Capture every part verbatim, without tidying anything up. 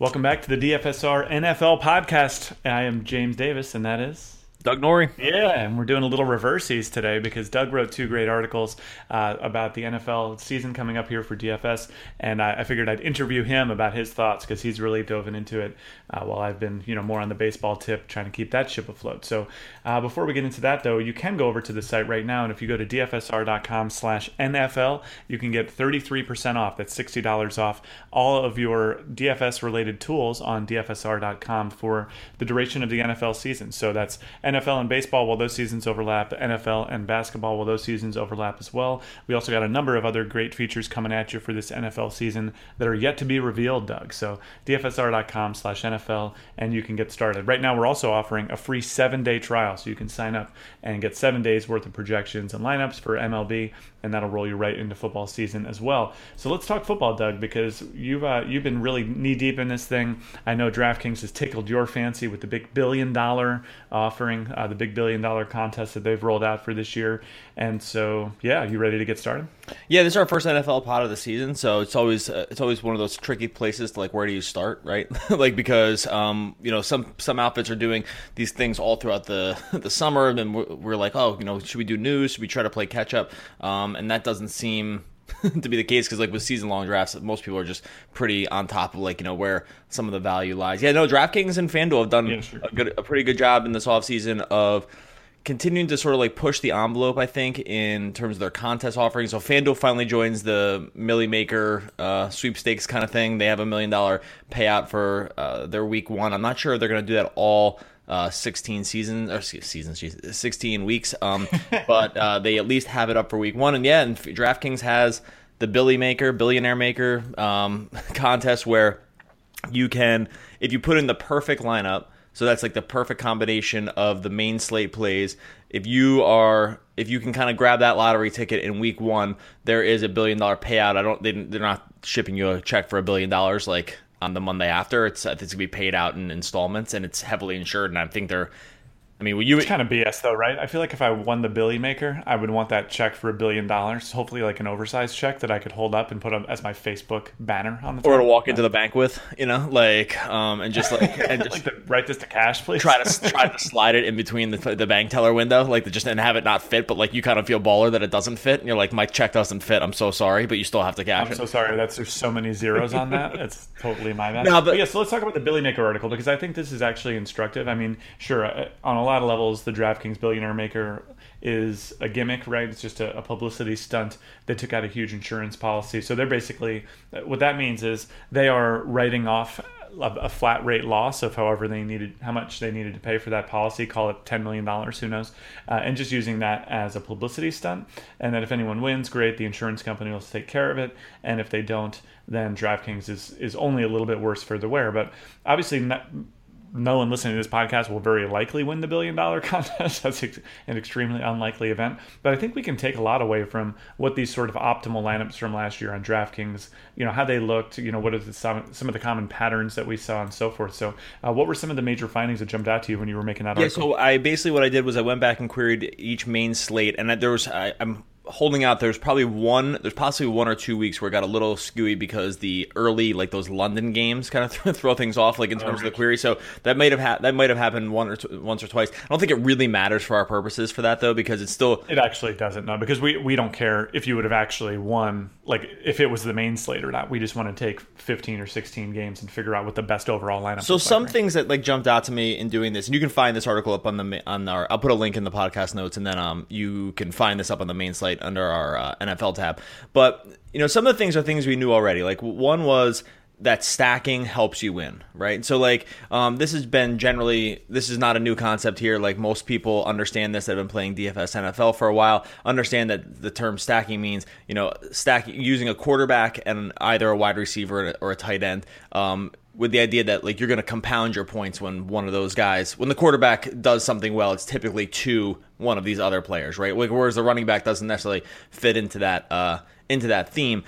Welcome back to the D F S R N F L podcast. I am James Davis, and that is... Doug Norrie. Yeah, and we're doing a little reversies today because Doug wrote two great articles uh, about the N F L season coming up here for D F S, and I, I figured I'd interview him about his thoughts because he's really dove into it uh, while I've been, you know, more on the baseball tip, trying to keep that ship afloat. So uh, before we get into that, though, you can go over to the site right now, and if you go to D F S R dot com slash N F L, you can get thirty-three percent off. That's sixty dollars off all of your D F S-related tools on D F S R dot com for the duration of the N F L season. So that's N F L and baseball while those seasons overlap, N F L and basketball while those seasons overlap as well. We also got a number of other great features coming at you for this N F L season that are yet to be revealed, Doug. So D F S R dot com slash N F L and you can get started. Right now we're also offering a free seven-day trial, so you can sign up and get seven days worth of projections and lineups for M L B, and that'll roll you right into football season as well. So let's talk football, Doug, because you've uh, you've been really knee-deep in this thing. I know DraftKings has tickled your fancy with the big billion-dollar offering, uh, the big billion-dollar contest that they've rolled out for this year. And so, yeah, you ready to get started? Yeah, this is our first N F L pod of the season, so it's always uh, it's always one of those tricky places to, like, where do you start, right? Like, because um, you know, some some outfits are doing these things all throughout the the summer, and then we're, we're like, oh, you know, should we do news? Should we try to play catch up? Um, and that doesn't seem to be the case because, like, with season long drafts, most people are just pretty on top of, like, you know, where some of the value lies. Yeah, no, DraftKings and FanDuel have done yeah, sure. a good, a pretty good job in this offseason of continuing to sort of like push the envelope, I think, in terms of their contest offerings. So FanDuel finally joins the Millie Maker uh, sweepstakes kind of thing. They have a million dollar payout for uh, their week one. I'm not sure if they're going to do that all uh, sixteen seasons or seasons, sixteen weeks, um, but uh, they at least have it up for week one. And yeah, and DraftKings has the Billy Maker, Billionaire Maker um, contest where you can, if you put in the perfect lineup. So that's like the perfect combination of the main slate plays. If you are, if you can kind of grab that lottery ticket in week one, there is a billion dollar payout. I don't, they, they're not shipping you a check for a billion dollars like on the Monday after. It's, I think it's gonna be paid out in installments, and it's heavily insured. And I think they're, I mean, well, you it's kind of B S though, right? I feel like if I won the Billy Maker, I would want that check for a billion dollars. Hopefully, like an oversized check that I could hold up and put up as my Facebook banner on the top. Or to walk into the bank with, you know, like, um, and just like, and just like the, write this to cash, please. Try to try to slide it in between the the bank teller window, like the, just and have it not fit, but like you kind of feel baller that it doesn't fit. And you're like, my check doesn't fit. I'm so sorry, but you still have to cash I'm it. so sorry. That's there's so many zeros on that. It's totally my bad. No, but, but yeah, so let's talk about the Billy Maker article because I think this is actually instructive. I mean, sure, on a lot of levels, the draft DraftKings Billionaire Maker is a gimmick, right? It's just a, a publicity stunt. They took out a huge insurance policy. So they're basically, what that means is they are writing off a, a flat rate loss of however they needed, how much they needed to pay for that policy, call it ten million dollars, who knows, uh, and just using that as a publicity stunt. And then if anyone wins, great, the insurance company will take care of it. And if they don't, then DraftKings is, is only a little bit worse for the wear. But obviously, not, no one listening to this podcast will very likely win the billion dollar contest. That's an extremely unlikely event. But I think we can take a lot away from what these sort of optimal lineups from last year on DraftKings, you know, how they looked, you know, what are the, some, some of the common patterns that we saw and so forth. So uh, what were some of the major findings that jumped out to you when you were making that yeah, article? So I basically what I did was I went back and queried each main slate, and there was, I, I'm holding out, there's probably one, there's possibly one or two weeks where it got a little skewy because the early, like those London games kind of throw things off, like in terms oh, of the query. So that might have ha- that might have happened one or two, once or twice. I don't think it really matters for our purposes for that though, because it's still. It actually doesn't, no, because we, we don't care if you would have actually won, like if it was the main slate or not. We just want to take fifteen or sixteen games and figure out what the best overall lineup. So some like, right? things that like jumped out to me in doing this, and you can find this article up on the on our. I'll put a link in the podcast notes, and then um you can find this up on the main slate under our uh, N F L tab. But you know, some of the things are things we knew already. Like one was that stacking helps you win, right? So like um, this has been generally, this is not a new concept here. Like most people understand this that have been playing D F S N F L for a while, understand that the term stacking means, you know, stack using a quarterback and either a wide receiver or a tight end, um, with the idea that like you're going to compound your points when one of those guys, when the quarterback does something well, it's typically to one of these other players, right? Like, whereas the running back doesn't necessarily fit into that uh, into that theme.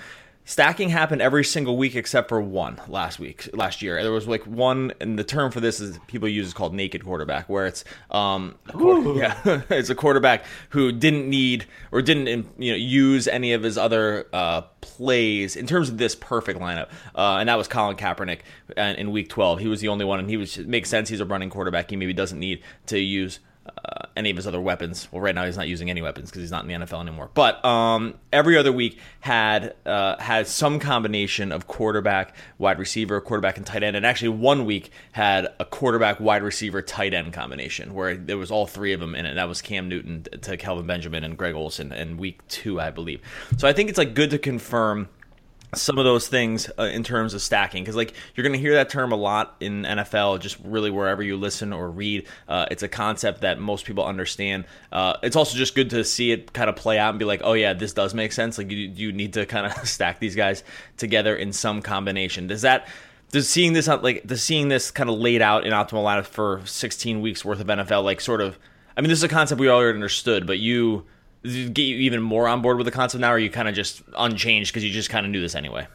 stacking happened every single week except for one last week, last year. There was like one, and the term for this is people use is called naked quarterback, where it's um, a quarter, yeah, it's a quarterback who didn't need or didn't you know use any of his other uh, plays in terms of this perfect lineup, uh, and that was Colin Kaepernick in, in week twelve. He was the only one, and he was it makes sense. He's a running quarterback. He maybe doesn't need to use Uh, any of his other weapons. Well, right now he's not using any weapons because he's not in the N F L anymore. But um, every other week had uh, had some combination of quarterback, wide receiver, quarterback, and tight end. And actually, one week had a quarterback, wide receiver, tight end combination where there was all three of them in it. That was Cam Newton to Kelvin Benjamin and Greg Olsen in week two, I believe. So I think it's like good to confirm some of those things uh, in terms of stacking, because like you're going to hear that term a lot in N F L, just really wherever you listen or read. Uh, it's a concept that most people understand. Uh, it's also just good to see it kind of play out and be like, oh yeah, this does make sense. Like you, you need to kind of stack these guys together in some combination. Does that does seeing this like does seeing this kind of laid out in optimal lineup for sixteen weeks worth of N F L like sort of? I mean, this is a concept we already understood, but you. Does it get you even more on board with the concept now, or are you kind of just unchanged because you just kind of knew this anyway?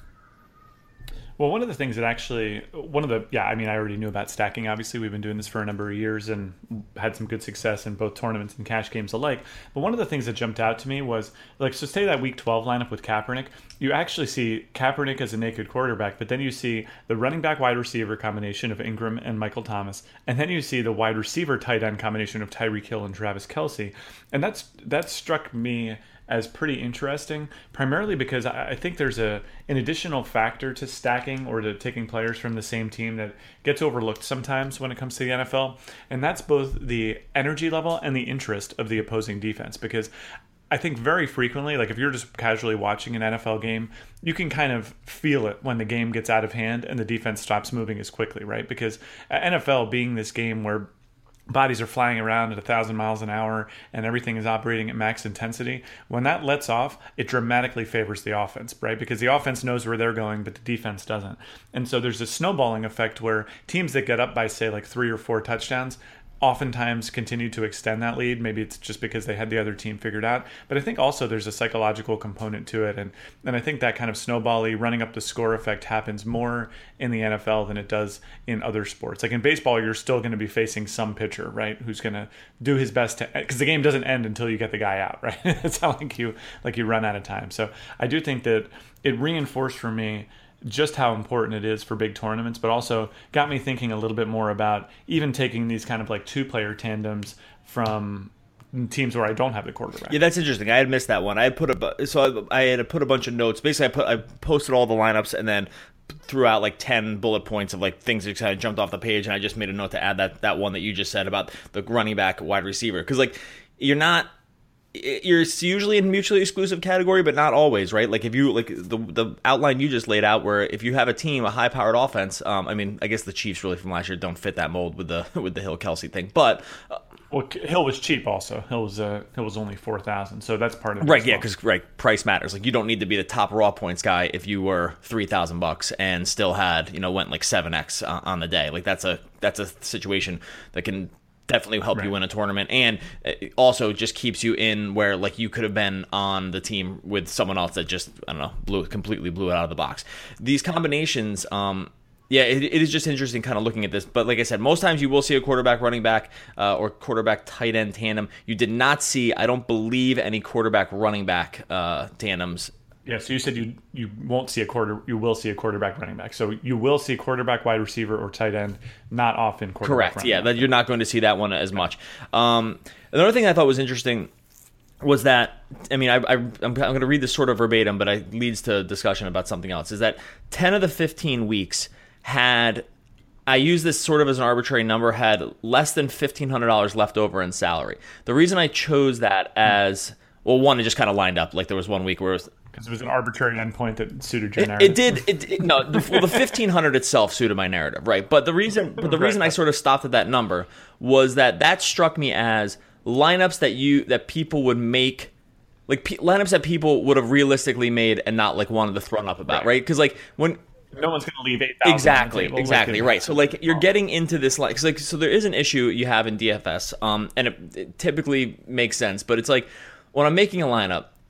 Well, one of the things that actually, one of the, yeah, I mean, I already knew about stacking. Obviously, we've been doing this for a number of years and had some good success in both tournaments and cash games alike. But one of the things that jumped out to me was, like, so say that week twelve lineup with Kaepernick, you actually see Kaepernick as a naked quarterback, but then you see the running back wide receiver combination of Ingram and Michael Thomas, and then you see the wide receiver tight end combination of Tyreek Hill and Travis Kelce. And that's that struck me as pretty interesting, primarily because I think there's a an additional factor to stacking or to taking players from the same team that gets overlooked sometimes when it comes to the N F L, and that's both the energy level and the interest of the opposing defense. Because I think very frequently, like if you're just casually watching an N F L game, you can kind of feel it when the game gets out of hand and the defense stops moving as quickly, right? Because N F L being this game where bodies are flying around at a thousand miles an hour and everything is operating at max intensity, when that lets off, it dramatically favors the offense, right? Because the offense knows where they're going, but the defense doesn't. And so there's a snowballing effect where teams that get up by, say, like three or four touchdowns oftentimes continue to extend that lead. Maybe it's just because they had the other team figured out. But I think also there's a psychological component to it. And, and I think that kind of snowbally running up the score effect happens more in the N F L than it does in other sports. Like in baseball, you're still going to be facing some pitcher, right, who's going to do his best to, because the game doesn't end until you get the guy out, right? It's not like you, like you run out of time. So I do think that it reinforced for me just how important it is for big tournaments, but also got me thinking a little bit more about even taking these kind of like two-player tandems from teams where I don't have the quarterback. Yeah, that's interesting. I had missed that one. I had put a so I had put a bunch of notes. Basically, I put I posted all the lineups and then threw out like ten bullet points of like things that kind of jumped off the page, and I just made a note to add that that one that you just said about the running back, wide receiver, because like you're not. You're usually in mutually exclusive category, but not always, right? Like if you like the the outline you just laid out, where if you have a team, a high-powered offense, um, I mean, I guess the Chiefs really from last year don't fit that mold with the with the Hill Kelce thing, but uh, well, Hill was cheap also. Hill was uh, Hill was only four thousand, so that's part of it. Right, yeah, because right, price matters. Like you don't need to be the top raw points guy if you were three thousand bucks and still had you know went like seven x on the day. Like that's a that's a situation that can definitely help right. you win a tournament, and it also just keeps you in where like you could have been on the team with someone else that just I don't know blew completely blew it out of the box. These combinations, um, yeah, it, it is just interesting kind of looking at this. But like I said, most times you will see a quarterback running back uh, or quarterback tight end tandem. You did not see, I don't believe, any quarterback running back uh, tandems. Yeah, so you said you you won't see a quarter, you will see a quarterback running back. So you will see quarterback, wide receiver, or tight end, not often quarterback. Correct. Yeah, back. that you're not going to see that one as much. Um, another thing I thought was interesting was that, I mean, I, I, I'm, I'm going to read this sort of verbatim, but it leads to discussion about something else. Is that ten of the fifteen weeks had, I use this sort of as an arbitrary number, had less than fifteen hundred dollars left over in salary. The reason I chose that as, well, one, it just kind of lined up. Like there was one week where it was, because it was an arbitrary endpoint that suited your it, narrative. It did. It, it, no, the, well, the fifteen hundred itself suited my narrative, right? But the reason, but the right. reason I sort of stopped at that number was that that struck me as lineups that you that people would make, like p- lineups that people would have realistically made and not like wanted to throw up about, right? Because right? like when. No one's going to leave eight thousand. Exactly, exactly, right. So, like, you're getting into this, like, cause, like, so there is an issue you have in D F S, um, and it, it typically makes sense, but it's like, when I'm making a lineup,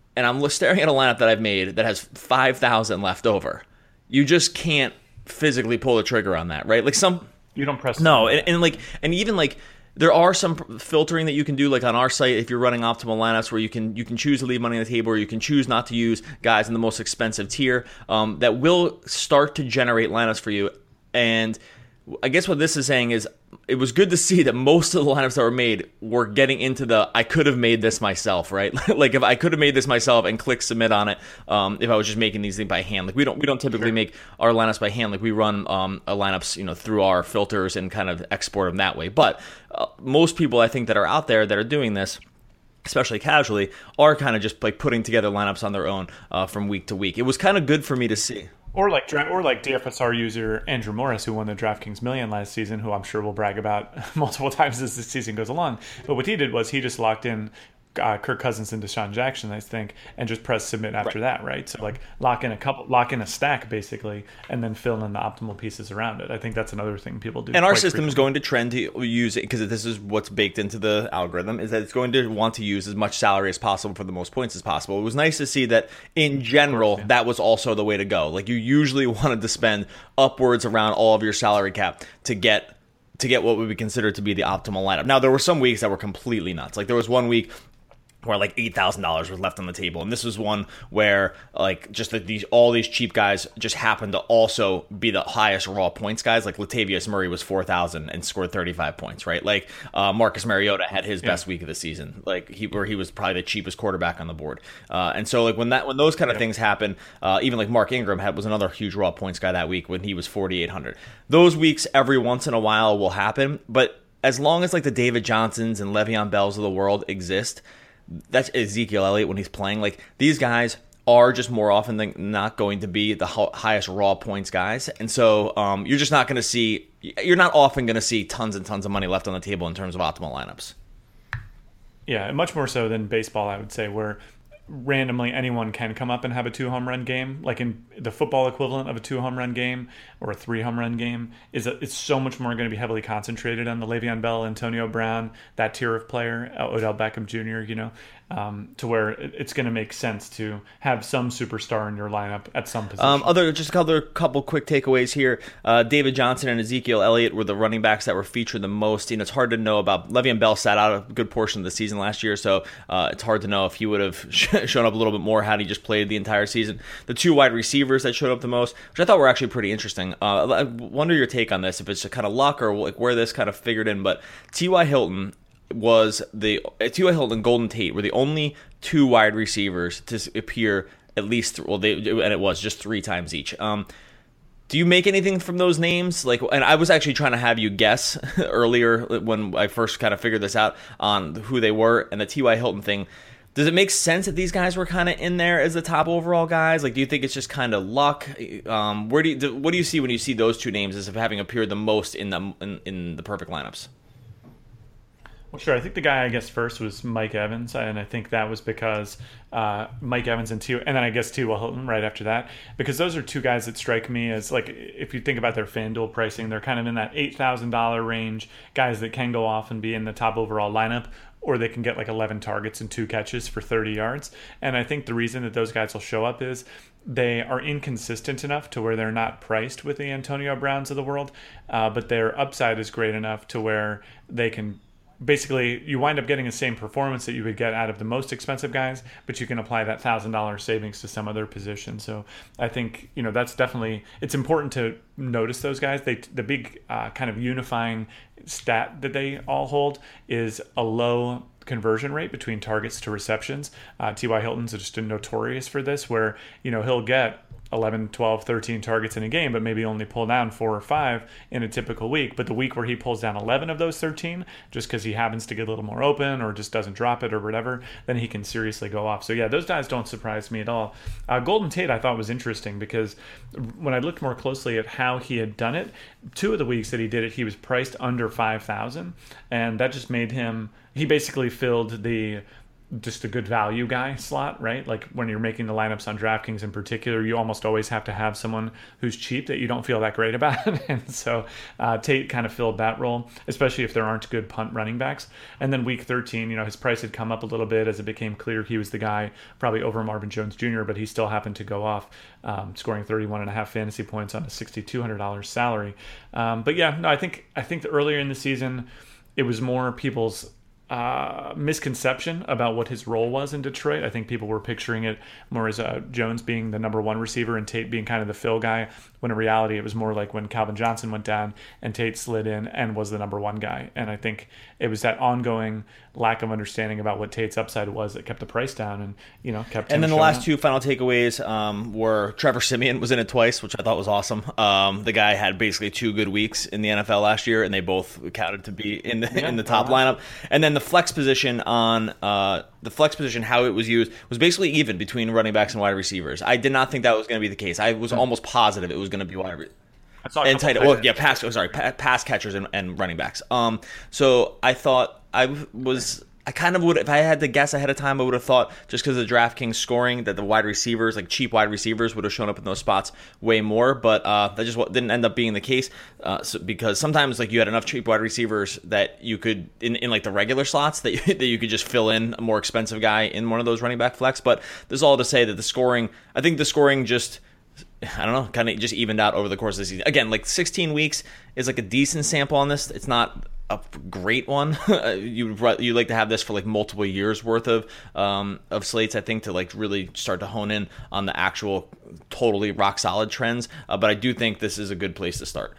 and I'm staring at a lineup that I've made that has five thousand left over. You just can't physically pull the trigger on that, right? Like some you don't press no, and, and like and even like there are some filtering that you can do, like on our site, if you're running optimal lineups, where you can you can choose to leave money on the table, or you can choose not to use guys in the most expensive tier. Um, that will start to generate lineups for you. And I guess what this is saying is it was good to see that most of the lineups that were made were getting into the I could have made this myself, right? Like if I could have made this myself and click submit on it, um, if I was just making these things by hand. Like we don't we don't typically sure. make our lineups by hand. Like we run um, our lineups, you know, through our filters and kind of export them that way. But uh, most people I think that are out there that are doing this, especially casually, are kind of just like putting together lineups on their own uh, from week to week. It was kind of good for me to see. Or like or like D F S R user Andrew Morris, who won the DraftKings Million last season, who I'm sure will brag about multiple times as the season goes along. But what he did was he just locked in uh, Kirk Cousins and Deshaun Jackson, I think, and just press submit after right. that, right? So like lock in a couple, lock in a stack basically, and then fill in the optimal pieces around it. I think that's another thing people do. And our system frequently. is going to trend to use it because this is what's baked into the algorithm, is that it's going to want to use as much salary as possible for the most points as possible. It was nice to see that in general, course, yeah. that was also the way to go. Like you usually wanted to spend upwards around all of your salary cap to get to get what would be considered to be the optimal lineup. Now there were some weeks that were completely nuts. Like there was one week where like eight thousand dollars was left on the table. And this was one where like just that these all these cheap guys just happened to also be the highest raw points guys. Like Latavius Murray was four thousand and scored thirty-five points, right? Like uh, Marcus Mariota had his yeah. best week of the season, like he where he was probably the cheapest quarterback on the board. Uh, and so like when that when those kind of yeah. things happen, uh, even like Mark Ingram had was another huge raw points guy that week when he was forty-eight hundred. Those weeks every once in a while will happen, but as long as like the David Johnsons and Le'Veon Bells of the world exist, that's Ezekiel Elliott when he's playing. Like these guys are just more often than not going to be the highest raw points guys, and so um, you're just not going to see. You're not often going to see tons and tons of money left on the table in terms of optimal lineups. Yeah, much more so than baseball, I would say, where randomly anyone can come up and have a two home run game. Like in the football equivalent of a two home run game or a three home run game is a, it's so much more going to be heavily concentrated on the Le'Veon Bell, Antonio Brown, that tier of player, Odell Beckham Junior, you know, um, to where it, it's going to make sense to have some superstar in your lineup at some position. Um, other just a couple, couple quick takeaways here. Uh, David Johnson and Ezekiel Elliott were the running backs that were featured the most. You know, it's hard to know about Le'Veon Bell sat out a good portion of the season last year, so uh, it's hard to know if he would have shown up a little bit more had he just played the entire season. The two wide receivers that showed up the most, which I thought were actually pretty interesting. Uh, I wonder your take on this, if it's a kind of luck or like where this kind of figured in, but T Y. Hilton was the T Y. Hilton and Golden Tate were the only two wide receivers to appear at least, well, they, and it was just three times each. Um, do you make anything from those names? Like, and I was actually trying to have you guess earlier when I first kind of figured this out on who they were, and the T Y. Hilton thing. Does it make sense that these guys were kind of in there as the top overall guys? Like, do you think it's just kind of luck? Um, where do you, what do you see when you see those two names as having appeared the most in the in, in the perfect lineups? Well, sure. I think the guy I guess first was Mike Evans, and I think that was because uh, Mike Evans and T, and then I guess T Y. Hilton right after that, because those are two guys that strike me as, like, if you think about their FanDuel pricing, they're kind of in that eight thousand dollars range, guys that can go off and be in the top overall lineup, or they can get like eleven targets and two catches for thirty yards. And I think the reason that those guys will show up is they are inconsistent enough to where they're not priced with the Antonio Browns of the world, uh, but their upside is great enough to where they can basically, you wind up getting the same performance that you would get out of the most expensive guys, but you can apply that one thousand dollars savings to some other position. So I think, you know, that's definitely, it's important to notice those guys. They The big uh, kind of unifying stat that they all hold is a low conversion rate between targets to receptions. Uh, T Y. Hilton's just notorious for this, where, you know, he'll get eleven, twelve, thirteen targets in a game, but maybe only pull down four or five in a typical week. But the week where he pulls down eleven of those thirteen, just because he happens to get a little more open or just doesn't drop it or whatever, then he can seriously go off. So yeah, those guys don't surprise me at all. Uh, Golden Tate I thought was interesting because when I looked more closely at how he had done it, two of the weeks that he did it, he was priced under five thousand, and that just made him, he basically filled the just a good value guy slot, right? Like when you're making the lineups on DraftKings in particular, you almost always have to have someone who's cheap that you don't feel that great about. And so uh, Tate kind of filled that role, especially if there aren't good punt running backs. And then week thirteen, you know, his price had come up a little bit as it became clear he was the guy, probably over Marvin Jones Junior, but he still happened to go off, um, scoring thirty-one and a half fantasy points on a six thousand two hundred dollars salary. Um, but yeah, no, I think I think that earlier in the season, it was more people's uh, misconception about what his role was in Detroit. I think people were picturing it more as uh, Jones being the number one receiver and Tate being kind of the fill guy, when in reality it was more like when Calvin Johnson went down and Tate slid in and was the number one guy. And I think it was that ongoing lack of understanding about what Tate's upside was that kept the price down and, you know, kept And then the last up. two final takeaways um, were Trevor Siemian was in it twice, which I thought was awesome. Um, the guy had basically two good weeks in the N F L last year, and they both counted to be in the, yeah, in the top lineup. And then the flex position on uh, the flex position, how it was used, was basically even between running backs and wide receivers. I did not think that was going to be the case. I was mm-hmm. almost positive it was going to be wide receivers. And tight, well, yeah, pass. Oh, sorry, pass catchers and, and running backs. Um, so I thought I was. I kind of would, if I had to guess ahead of time, I would have thought just because of the DraftKings scoring that the wide receivers, like cheap wide receivers, would have shown up in those spots way more. But uh, that just didn't end up being the case uh, so, because sometimes like you had enough cheap wide receivers that you could in, in like the regular slots that you, that you could just fill in a more expensive guy in one of those running back flex. But this is all to say that the scoring, I think the scoring just. I don't know, kind of just evened out over the course of the season. Again, like sixteen weeks is like a decent sample on this. It's not a great one. you you like to have this for like multiple years worth of um, of slates, I think, to like really start to hone in on the actual totally rock solid trends. Uh, but I do think this is a good place to start.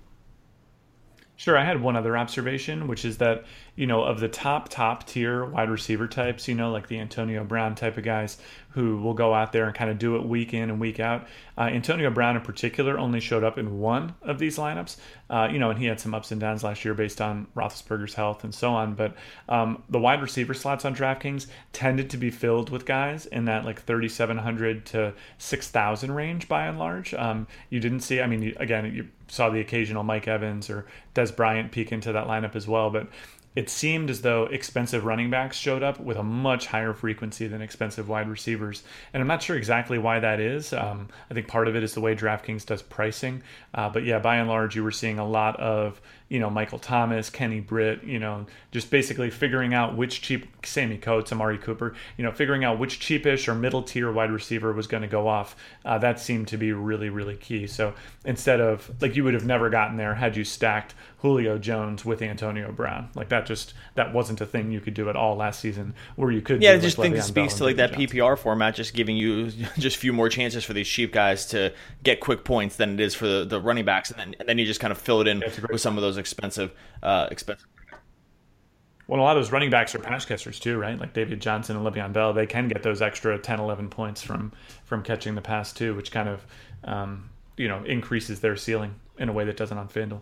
Sure. I had one other observation, which is that, you know, of the top, top tier wide receiver types, you know, like the Antonio Brown type of guys who will go out there and kind of do it week in and week out. Uh, Antonio Brown in particular only showed up in one of these lineups, uh, you know, and he had some ups and downs last year based on Roethlisberger's health and so on. But um, the wide receiver slots on DraftKings tended to be filled with guys in that like thirty-seven hundred to six thousand range by and large. Um, you didn't see, I mean, you, again, you saw the occasional Mike Evans or Des Bryant peek into that lineup as well, but it seemed as though expensive running backs showed up with a much higher frequency than expensive wide receivers. And I'm not sure exactly why that is. Um, I think part of it is the way DraftKings does pricing. Uh, but yeah, by and large, you were seeing a lot of, you know, Michael Thomas, Kenny Britt, you know, just basically figuring out which cheap, Sammy Coates, Amari Cooper, you know, figuring out which cheapish or middle tier wide receiver was going to go off. Uh, that seemed to be really, really key. So instead of, like, you would have never gotten there had you stacked Julio Jones with Antonio Brown. Like that just, that wasn't a thing you could do at all last season where you could. Yeah, I just like think it speaks to like that P P R format, just giving you just a few more chances for these cheap guys to get quick points than it is for the, the running backs. And then, and then you just kind of fill it in with point. some of those expensive, uh, expensive. Well, a lot of those running backs are pass catchers too, right? Like David Johnson and Le'Veon Bell, they can get those extra ten, eleven points from from catching the pass too, which kind of, um, you know, increases their ceiling in a way that doesn't on FanDuel.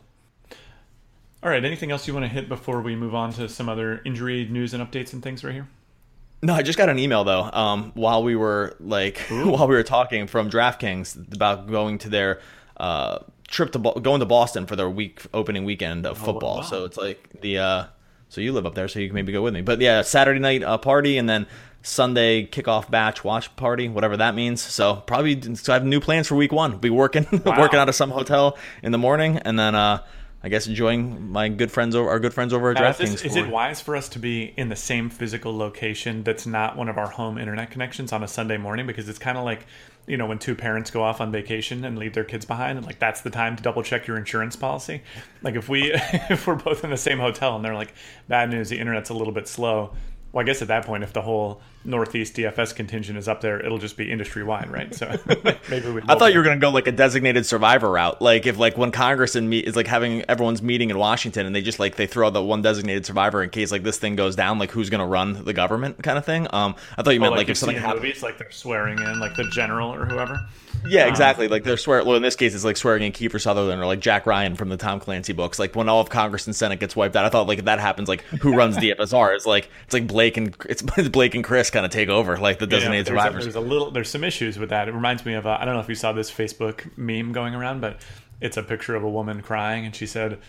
All right, anything else you want to hit before we move on to some other injury news and updates and things right here? No, I just got an email though um, while we were like while we were talking from DraftKings about going to their uh, trip to Bo- going to Boston for their week opening weekend of football. Oh, wow. So it's like the uh, so you live up there, so you can maybe go with me. But yeah, Saturday night uh, party and then Sunday kickoff batch watch party, whatever that means. So probably so I have new plans for week one. Be working wow. working out of some hotel in the morning and then. Uh, I guess enjoying my good friends over our good friends over at now, DraftKings. Is, this, is it wise for us to be in the same physical location that's not one of our home internet connections on a Sunday morning? Because it's kind of like, you know, when two parents go off on vacation and leave their kids behind, and like that's the time to double check your insurance policy. Like if we if we're both in the same hotel and they're like, bad news, the internet's a little bit slow. Well, I guess at that point, if the whole Northeast D F S contingent is up there, it'll just be industry-wide, right? So maybe we. I thought you were going to go like a designated survivor route, like if like when Congress and meet is like having everyone's meeting in Washington, and they just like they throw out the one designated survivor in case like this thing goes down, like who's going to run the government kind of thing. Um, I thought you meant oh, like, like if something happens, movies, like they're swearing in, like the general or whoever. Yeah, exactly. Um, like they're swearing. Well, in this case, it's like swearing in Kiefer Sutherland or like Jack Ryan from the Tom Clancy books. Like when all of Congress and Senate gets wiped out, I thought like if that happens, like who runs D F S R? It's like it's like Blake and it's Blake and Chris kind of take over, like the designated yeah, there's survivors. A, there's a little, there's some issues with that. It reminds me of uh, I don't know if you saw this Facebook meme going around, but it's a picture of a woman crying, and she said,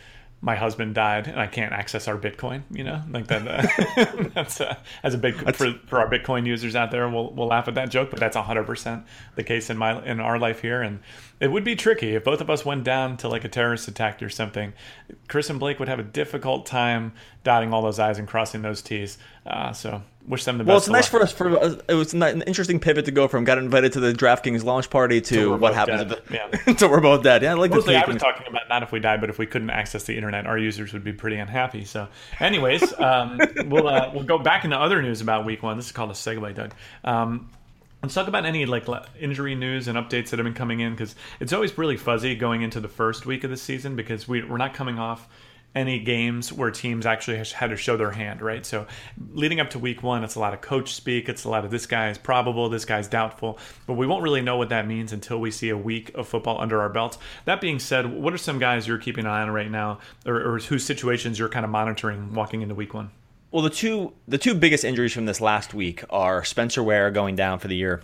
my husband died and I can't access our Bitcoin, you know, like that. Uh, that's uh, as a big for, for our Bitcoin users out there, we'll we'll laugh at that joke, but that's one hundred percent the case in my in our life here. And it would be tricky if both of us went down to like a terrorist attack or something. Chris and Blake would have a difficult time dotting all those I's and crossing those T's. Uh, so wish them the best. Well, it's nice luck. for us. For it was an interesting pivot to go from got invited to the DraftKings launch party to what happens if the, yeah. until we're both dead. Yeah, I like Mostly the I was talking about not if we died, but if we couldn't access the internet, our users would be pretty unhappy. So, anyways, um, we'll uh, we'll go back into other news about week one. This is called a segue, Doug. Um, Let's talk about any like injury news and updates that have been coming in, because it's always really fuzzy going into the first week of the season because we, we're not coming off any games where teams actually had to show their hand, right? So leading up to week one, it's a lot of coach speak. It's a lot of this guy is probable, this guy's doubtful, but we won't really know what that means until we see a week of football under our belts. That being said, what are some guys you're keeping an eye on right now, or, or whose situations you're kind of monitoring walking into week one? Well, the two the two biggest injuries from this last week are Spencer Ware going down for the year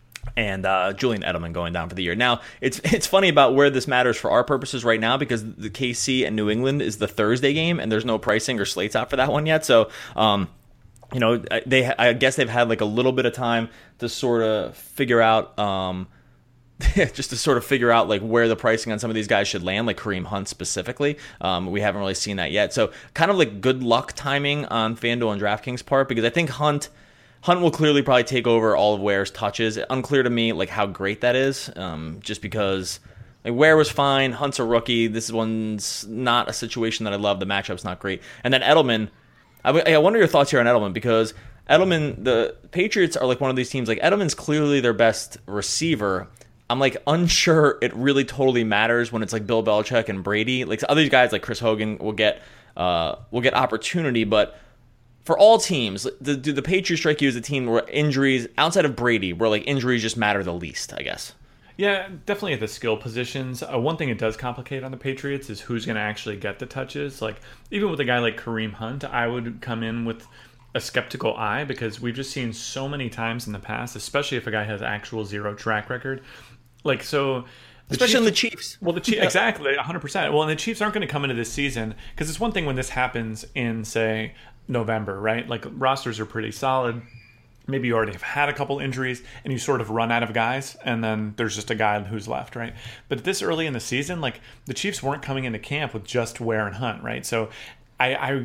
and uh, Julian Edelman going down for the year. Now, it's it's funny about where this matters for our purposes right now because the K C and New England is the Thursday game, and there's no pricing or slates out for that one yet. So, um, you know, they I guess they've had like a little bit of time to sort of figure out um, – just to sort of figure out like where the pricing on some of these guys should land, like Kareem Hunt specifically. Um, we haven't really seen that yet. So kind of like good luck timing on FanDuel and DraftKings part, because I think Hunt Hunt will clearly probably take over all of Ware's touches. Unclear to me like how great that is, um, just because like Ware was fine. Hunt's a rookie. This one's not a situation that I love. The matchup's not great. And then Edelman, I, w- I wonder your thoughts here on Edelman, because Edelman, the Patriots are like one of these teams, like Edelman's clearly their best receiver. I'm like unsure it really totally matters when it's like Bill Belichick and Brady. Like other guys like Chris Hogan will get uh, will get opportunity, but for all teams, the, do the Patriots strike you as a team where injuries outside of Brady, where like injuries just matter the least, I guess? Yeah, definitely at the skill positions. Uh, one thing it does complicate on the Patriots is who's going to actually get the touches. Like even with a guy like Kareem Hunt, I would come in with a skeptical eye because we've just seen so many times in the past, especially if a guy has actual zero track record. Like, so... Especially Chiefs, in the Chiefs. Well, the Chiefs, yeah. exactly, one hundred percent. Well, and the Chiefs aren't going to come into this season, because it's one thing when this happens in, say, November, right? Like, rosters are pretty solid. Maybe you already have had a couple injuries, and you sort of run out of guys, and then there's just a guy who's left, right? But this early in the season, like, the Chiefs weren't coming into camp with just Ware and Hunt, right? So, I... I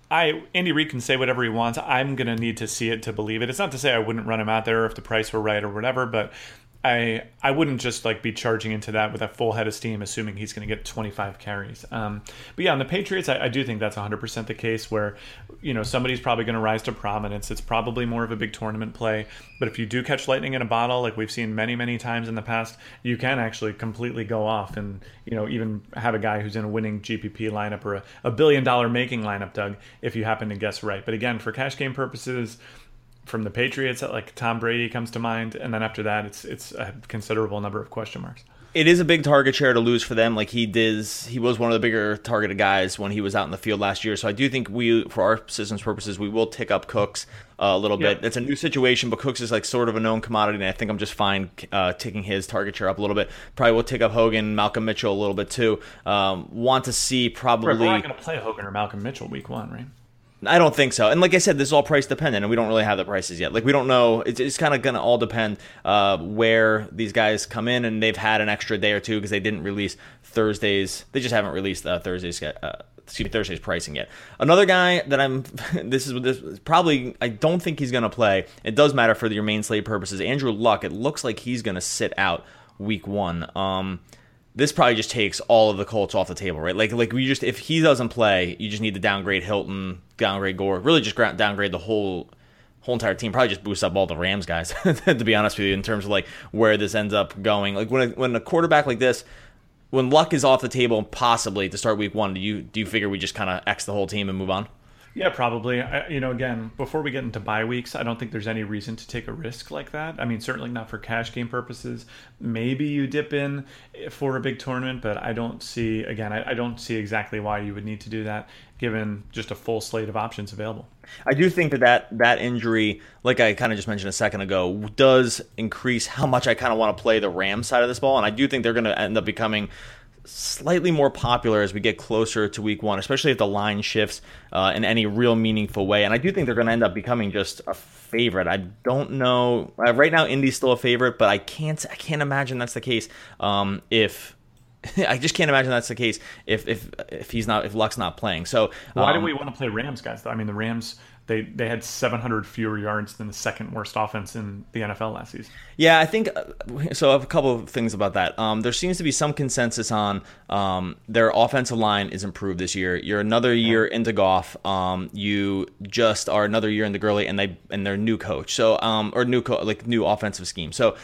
I Andy Reid can say whatever he wants. I'm going to need to see it to believe it. It's not to say I wouldn't run him out there if the price were right or whatever, but I I wouldn't just like be charging into that with a full head of steam, assuming he's going to get twenty-five carries. Um, but yeah, on the Patriots, I, I do think that's one hundred percent the case where, you know, somebody's probably going to rise to prominence. It's probably more of a big tournament play. But if you do catch lightning in a bottle, like we've seen many, many times in the past, you can actually completely go off and, you know, even have a guy who's in a winning G P P lineup or a, a billion dollar making lineup, Doug, if you happen to guess right. But again, for cash game purposes, from the Patriots, like Tom Brady comes to mind, and then after that, it's it's a considerable number of question marks. It is a big target share to lose for them. Like he did, he was one of the bigger targeted guys when he was out in the field last year. So I do think we, for our system's purposes, we will tick up Cooks uh, a little bit. Yep. It's a new situation, but Cooks is like sort of a known commodity, and I think I'm just fine uh, ticking his target share up a little bit. Probably will tick up Hogan, Malcolm Mitchell a little bit too. Um, want to see probably. We're not going to play Hogan or Malcolm Mitchell week one, right? I don't think so. And like I said, this is all price dependent, and we don't really have the prices yet. Like we don't know. It's, it's kind of going to all depend uh, where these guys come in, and they've had an extra day or two because they didn't release Thursdays. They just haven't released uh, Thursdays. Uh, excuse me, Thursday's pricing yet. Another guy that I'm. This is this is probably. I don't think he's going to play. It does matter for your main slate purposes. Andrew Luck. It looks like he's going to sit out week one. Um, This probably just takes all of the Colts off the table, right? Like, like we just if he doesn't play, you just need to downgrade Hilton, downgrade Gore, really just downgrade the whole whole entire team. Probably just boost up all the Rams guys, to be honest with you, in terms of like where this ends up going. Like when a, when a quarterback like this, when Luck is off the table, possibly to start week one, do you do you figure we just kind of X the whole team and move on? Yeah, probably. I, you know, again, before we get into bye weeks, I don't think there's any reason to take a risk like that. I mean, certainly not for cash game purposes. Maybe you dip in for a big tournament, but I don't see, again, I, I don't see exactly why you would need to do that, given just a full slate of options available. I do think that that, that injury, like I kind of just mentioned a second ago, does increase how much I kind of want to play the Rams side of this ball, and I do think they're going to end up becoming slightly more popular as we get closer to week one, especially if the line shifts uh, in any real meaningful way. And I do think they're going to end up becoming just a favorite. I don't know. Uh, right now, Indy's still a favorite, but I can't I can't imagine that's the case um, if I just can't imagine that's the case if if if he's not if Luck's not playing. So why um, do we want to play Rams guys though? I mean, the Rams they they had seven hundred fewer yards than the second worst offense in the N F L last season. Yeah, I think so. I have a couple of things about that. Um, there seems to be some consensus on um, their offensive line is improved this year. You're another year into Goff. Um, you just are another year into Gurley, and they and their new coach. So um, or new co- like new offensive scheme. So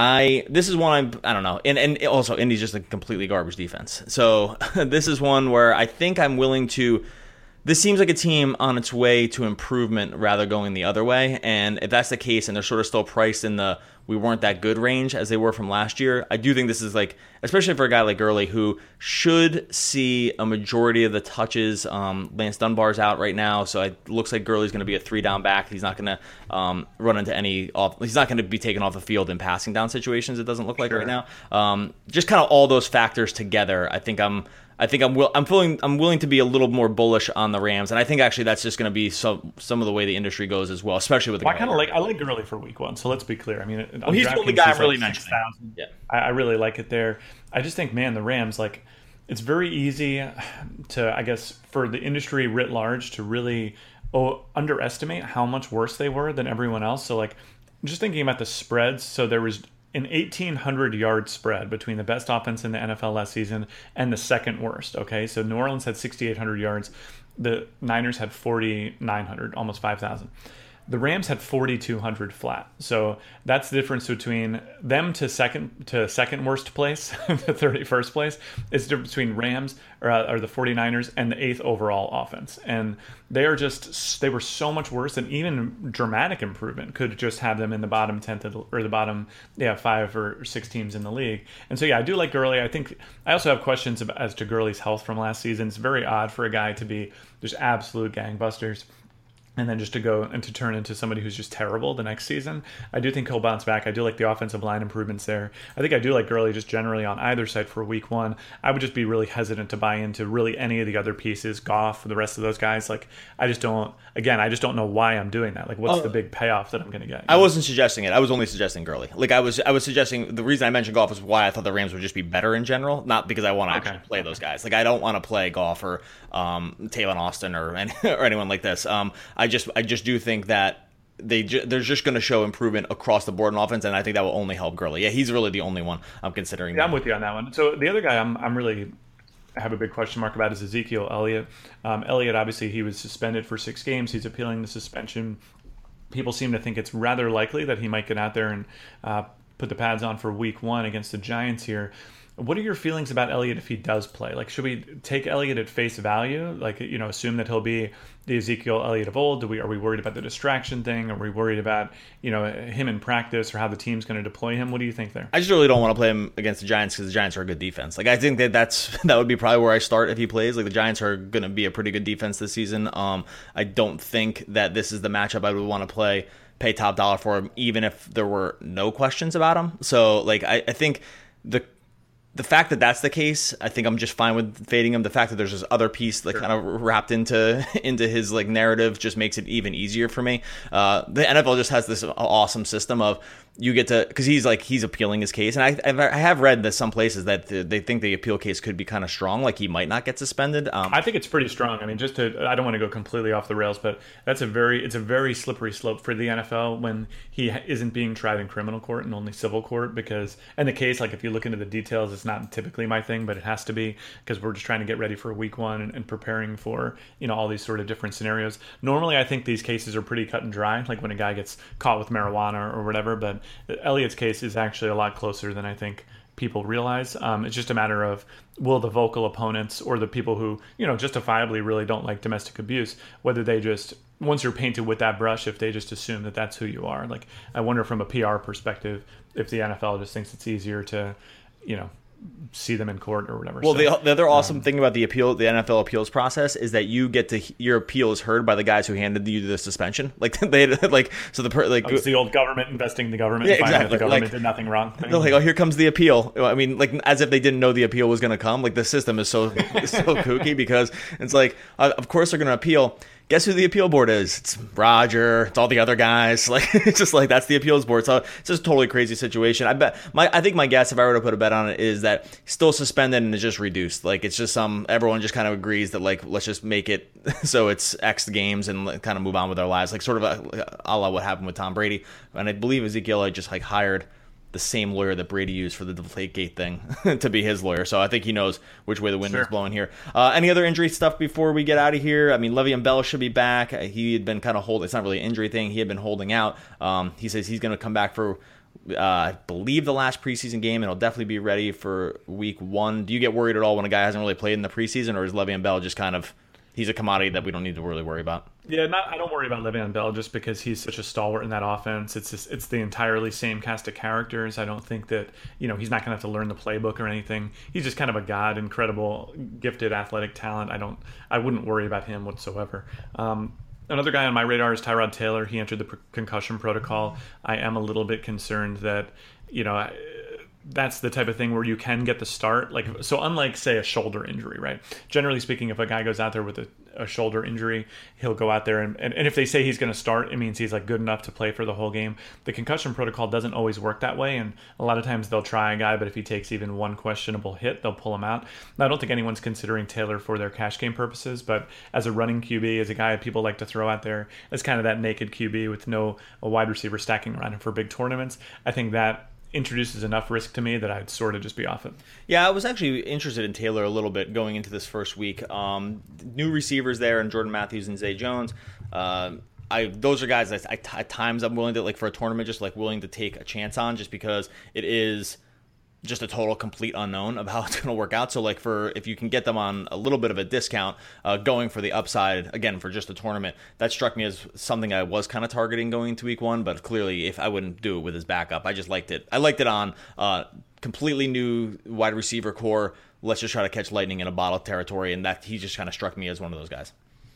I this is one I'm I don't know, and and also Indy's just a completely garbage defense. So this is one where I think I'm willing to. This seems like a team on its way to improvement rather going the other way. And if that's the case and they're sort of still priced in the we weren't that good range as they were from last year, I do think this is like, especially for a guy like Gurley who should see a majority of the touches. Um, Lance Dunbar's out right now, so it looks like Gurley's going to be a three down back. He's not going to um, run into any off. He's not going to be taken off the field in passing down situations. It doesn't look like sure. right now. Um, just kind of all those factors together. I think I'm. I think I'm will, I'm feeling I'm willing to be a little more bullish on the Rams, and I think actually that's just going to be some some of the way the industry goes as well, especially with the. Well, I kind of like I like Gurley for week one, so let's be clear. I mean, well, he's the only guy I'm really like mentioning. Yeah, I, I really like it there. I just think, man, the Rams like it's very easy to I guess for the industry writ large to really oh, underestimate how much worse they were than everyone else. So like, just thinking about the spreads, so there was an eighteen hundred yard spread between the best offense in the N F L last season and the second worst. Okay, so New Orleans had sixty-eight hundred yards, the Niners had forty-nine hundred, almost five thousand. The Rams had forty-two hundred flat. So that's the difference between them to second to second worst place, the thirty-first place. It's the difference between Rams or, uh, or the 49ers and the eighth overall offense. And they are just, they were so much worse, and even dramatic improvement could just have them in the bottom tenth of the, or the bottom yeah five or six teams in the league. And so yeah, I do like Gurley. I think I also have questions about, as to Gurley's health from last season. It's very odd for a guy to be just absolute gangbusters and then just to go and to turn into somebody who's just terrible the next season. I do think he'll bounce back. I do like the offensive line improvements there. I think I do like Gurley just generally on either side for week one. I would just be really hesitant to buy into really any of the other pieces, Goff, the rest of those guys. Like, I just don't, again, I just don't know why I'm doing that. Like, what's oh, the big payoff that I'm going to get? I know? wasn't suggesting it. I was only suggesting Gurley. Like, I was I was suggesting, the reason I mentioned Goff is why I thought the Rams would just be better in general, not because I want to okay. actually play those guys. Like, I don't want to play Goff or um, Tavon Austin or, any, or anyone like this. Um, I just I just do think that they ju- they're just going to show improvement across the board in offense, and I think that will only help Gurley. Yeah, he's really the only one I'm considering. Yeah, I'm with you on that one. So the other guy I'm I'm really have a big question mark about is Ezekiel Elliott. Um, Elliott, obviously, he was suspended for six games. He's appealing the suspension. People seem to think it's rather likely that he might get out there and uh, put the pads on for week one against the Giants here. What are your feelings about Elliott if he does play? Like, should we take Elliott at face value? Like, you know, assume that he'll be the Ezekiel Elliott of old? Do we are we worried about the distraction thing? Are we worried about, you know, him in practice or how the team's going to deploy him? What do you think there? I just really don't want to play him against the Giants because the Giants are a good defense. Like, I think that that's that would be probably where I start if he plays. Like, the Giants are going to be a pretty good defense this season. Um, I don't think that this is the matchup I would want to play, pay top dollar for him, even if there were no questions about him. So, like, I, I think the The fact that that's the case, I think I'm just fine with fading him. The fact that there's this other piece that sure. kind of wrapped into into his like narrative just makes it even easier for me. Uh, the N F L just has this awesome system of you get to, because he's like he's appealing his case, and I I have read that some places that they think the appeal case could be kind of strong, like he might not get suspended. Um, I think it's pretty strong. I mean, just to I don't want to go completely off the rails, but that's a very it's a very slippery slope for the N F L when he isn't being tried in criminal court and only civil court, because in the case, like if you look into the details, it's not typically my thing, but it has to be because we're just trying to get ready for week one and, and preparing for, you know, all these sort of different scenarios. Normally, I think these cases are pretty cut and dry, like when a guy gets caught with marijuana or whatever, but Elliott's case is actually a lot closer than I think people realize. Um, it's just a matter of will the vocal opponents or the people who, you know, justifiably really don't like domestic abuse, whether they just, once you're painted with that brush, if they just assume that that's who you are. Like, I wonder from a P R perspective if the N F L just thinks it's easier to, you know, see them in court or whatever. Well, so, the, the other awesome um, thing about the appeal, the N F L appeals process, is that you get to your appeal is heard by the guys who handed you the suspension. Like they like so the per, like it's the old government investing the government. Yeah, and finding exactly. That the government Like, did nothing wrong. they're like, oh, here comes the appeal. I mean, like as if they didn't know the appeal was going to come. Like the system is so so kooky because it's like, uh, of course they're going to appeal. Guess who the appeal board is? It's Roger. It's all the other guys. Like it's just like that's the appeals board. So it's just a totally crazy situation. I bet my I think my guess, if I were to put a bet on it, is that he's still suspended and it's just reduced. Like it's just some everyone just kind of agrees that like let's just make it so it's X games and like, kind of move on with our lives. Like sort of a, a la what happened with Tom Brady. And I believe Ezekiel had just like hired the same lawyer that Brady used for the Deflategate thing to be his lawyer. So I think he knows which way the wind Sure. is blowing here. Uh, any other injury stuff before we get out of here? I mean, Le'Veon Bell should be back. He had been kind of holding. It's not really an injury thing. He had been holding out. Um, he says he's going to come back for, uh, I believe, the last preseason game, and he'll definitely be ready for week one. Do you get worried at all when a guy hasn't really played in the preseason, or is Le'Veon Bell just kind of, he's a commodity that we don't need to really worry about? Yeah, not, I don't worry about Le'Veon Bell just because he's such a stalwart in that offense. It's just, it's the entirely same cast of characters. I don't think that, you know, he's not going to have to learn the playbook or anything. He's just kind of a god, incredible, gifted athletic talent. I don't, I wouldn't worry about him whatsoever. Um, Another guy on my radar is Tyrod Taylor. He entered the pr- concussion protocol. I am a little bit concerned that, you know, I, that's the type of thing where you can get the start. Like, so unlike, say, a shoulder injury, right? Generally speaking, if a guy goes out there with a, a shoulder injury, he'll go out there and, and, and if they say he's going to start, it means he's like good enough to play for the whole game. The concussion protocol doesn't always work that way, and a lot of times they'll try a guy, but if he takes even one questionable hit, they'll pull him out. Now, I don't think anyone's considering Taylor for their cash game purposes, but as a running Q B, as a guy people like to throw out there as kind of that naked Q B with no a wide receiver stacking around him for big tournaments, I think that introduces enough risk to me that I'd sort of just be off it. Yeah, I was actually interested in Taylor a little bit going into this first week. Um, new receivers there, and Jordan Matthews and Zay Jones. Uh, I those are guys that I, at times I'm willing to, like for a tournament, just like willing to take a chance on, just because it is just a total complete unknown of how it's going to work out. So like for, if you can get them on a little bit of a discount, uh, going for the upside, again, for just a tournament, that struck me as something I was kind of targeting going into week one, but clearly if I wouldn't do it with his backup, I just liked it. I liked it on uh, completely new wide receiver core. Let's just try to catch lightning in a bottle territory. And that he just kind of struck me as one of those guys.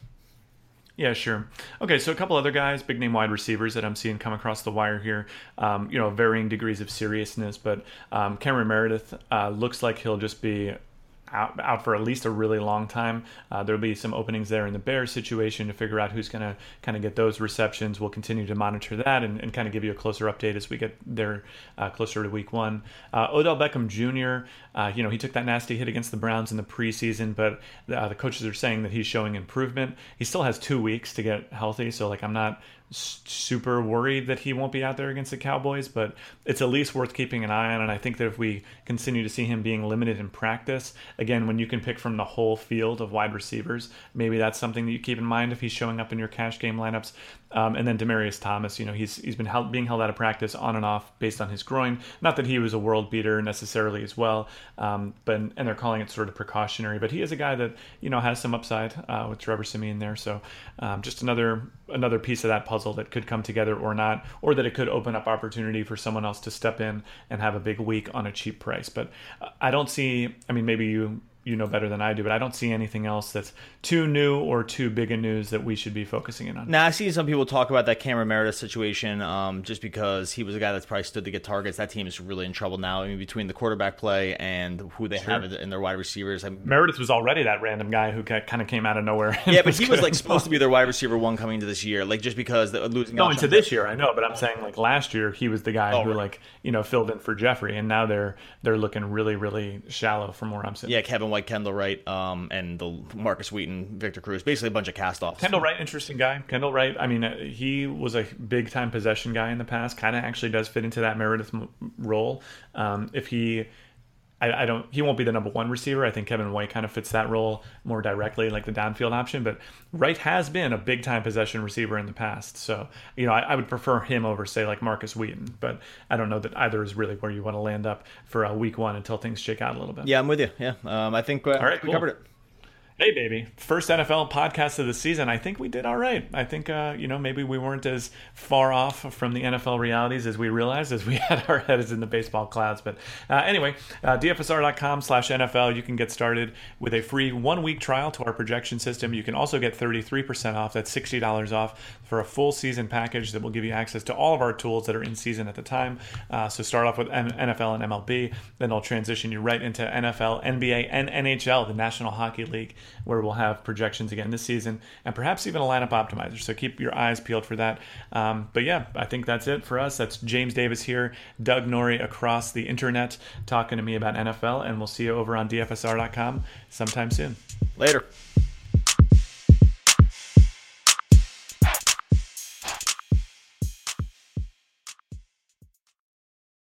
Yeah, sure. Okay, so a couple other guys, big name wide receivers that I'm seeing come across the wire here. Um, you know, varying degrees of seriousness, but um, Cameron Meredith uh, looks like he'll just be out, out for at least a really long time. Uh, there'll be some openings there in the Bears situation to figure out who's going to kind of get those receptions. We'll continue to monitor that and, and kind of give you a closer update as we get there uh, closer to week one. Uh, Odell Beckham Junior, uh, you know, he took that nasty hit against the Browns in the preseason, but uh, the coaches are saying that he's showing improvement. He still has two weeks to get healthy, so like I'm not super worried that he won't be out there against the Cowboys, but it's at least worth keeping an eye on. And I think that if we continue to see him being limited in practice, again, when you can pick from the whole field of wide receivers, maybe that's something that you keep in mind if he's showing up in your cash game lineups. Um, and then Demaryius Thomas, you know, he's he's been held, being held out of practice on and off based on his groin. Not that he was a world beater necessarily as well, um, but and they're calling it sort of precautionary. But he is a guy that, you know, has some upside uh, with Trevor Siemian there. So um, just another another piece of that puzzle that could come together or not, or that it could open up opportunity for someone else to step in and have a big week on a cheap price. But I don't see. I mean, maybe you. you know better than I do, but I don't see anything else that's too new or too big a news that we should be focusing in on. Now, I see some people talk about that Cameron Meredith situation um, just because he was a guy that's probably stood to get targets. That team is really in trouble now. I mean, between the quarterback play and who they sure. have in their wide receivers. I mean, Meredith was already that random guy who kind of came out of nowhere. Yeah, but he was like supposed to be their wide receiver one coming into this year, like just because the, losing. No, into this year, I know, but I'm saying like last year he was the guy oh, who right. like you know filled in for Jeffrey, and now they're they're looking really really shallow from where I'm sitting. Yeah, Kevin White, Kendall Wright. Um, and the Marcus Wheaton, Victor Cruz, basically a bunch of cast-offs. Kendall Wright, interesting guy. Kendall Wright, I mean, uh, he was a big-time possession guy in the past. Kind of actually does fit into that Meredith m- role. Um, if he, I, I don't, he won't be the number one receiver. I think Kevin White kind of fits that role more directly, like the downfield option. But Wright has been a big-time possession receiver in the past. So, you know, I, I would prefer him over, say, like Marcus Wheaton. But I don't know that either is really where you want to land up for uh, week one until things shake out a little bit. Yeah, I'm with you. Yeah, um, I think uh, All right, we cool. covered it. Hey, baby. First N F L podcast of the season. I think we did all right. I think, uh, you know, maybe we weren't as far off from the N F L realities as we realized as we had our heads in the baseball clouds. But uh, anyway, uh, D F S R dot com slash N F L. You can get started with a free one-week trial to our projection system. You can also get thirty-three percent off. That's sixty dollars off for a full season package that will give you access to all of our tools that are in season at the time. Uh, so start off with N F L and M L B. Then it'll transition you right into N F L, N B A, and N H L, the National Hockey League, where we'll have projections again this season and perhaps even a lineup optimizer. So keep your eyes peeled for that. Um, but yeah, I think that's it for us. That's James Davis here, Doug Norrie across the internet talking to me about N F L, and we'll see you over on D F S R dot com sometime soon. Later.